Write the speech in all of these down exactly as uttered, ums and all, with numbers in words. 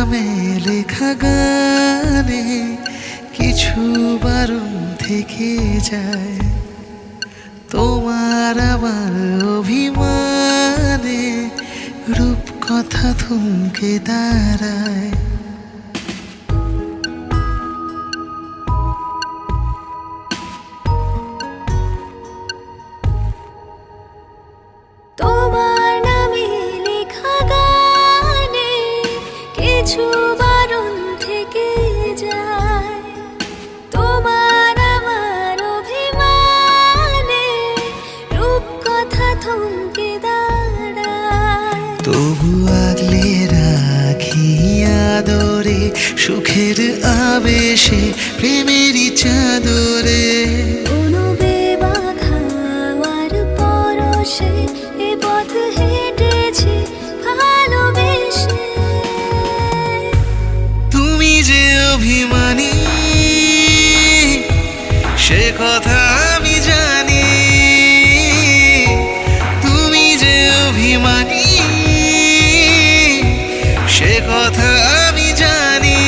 নামে লেখা গানে কিছু বারণ থেকে যায়, তোমার আমার অভিমানে রূপকথা থমকে দাঁড়ায়। তোমার নামে লেখা গানে কিছু বারণ থেকে যায়, তোমার আমার অভিমানে রূপকথা থমকে দাঁড়ায়। তবু আগলে রাখি আদরে সুখের আবেশে প্রেমেরই চাদরে। কোনো বেবাঘাওয়ার পরশে এ পথ হেঁটেছি ভালোবেসে। তুমি যে অভিমানী সে কথা আমি জানি, তুমি যে অভিমানী সে কথা আমি জানি।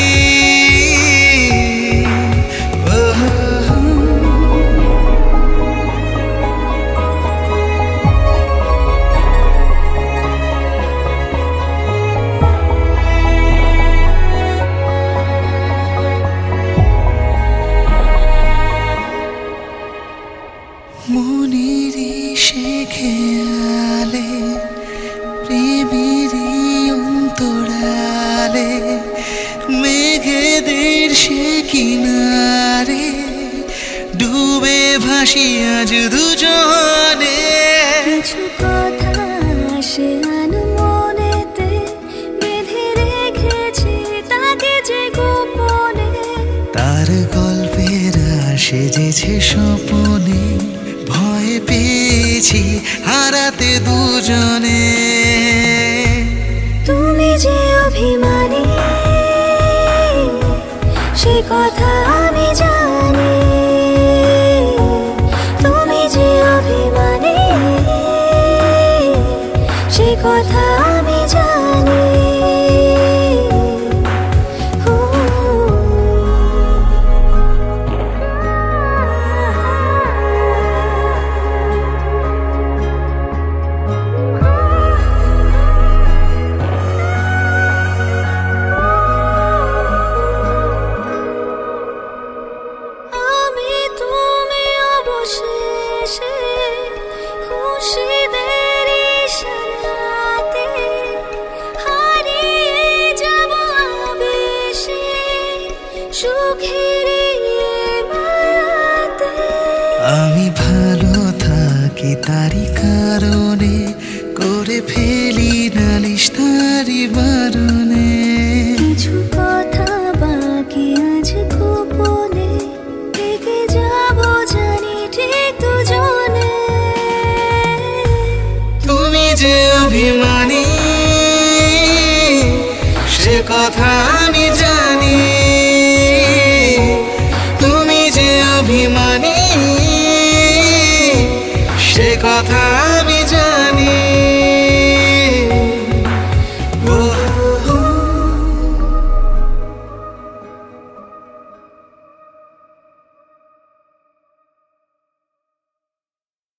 মনেরই সে খেয়ালে প্রেমেরই অন্তরালে মেঘেদের সে কিনারে ডুবে ভাসি আজ দুজনে। কিছু কথা আসে মনেতে বেঁধে রেখেছি তাকে যে গোপনে। তার গল্পের সেজেছে স্বপনে, ভয় পেয়েছি হারাতে দুজনে। তুমি যে অভিমানী সে কথা আমি জানি, তুমি যে অভিমানী সে কথা আমি জানি। আমি ভালো থাকি তারি কারণে, করে ফেলি নালিশ তারি বারণে। কিছু কথা বাকি আজ গোপনে, থেকে যাব জানি ঠিক দুজনে। তুমি যে অভিমানী সে কথা আমি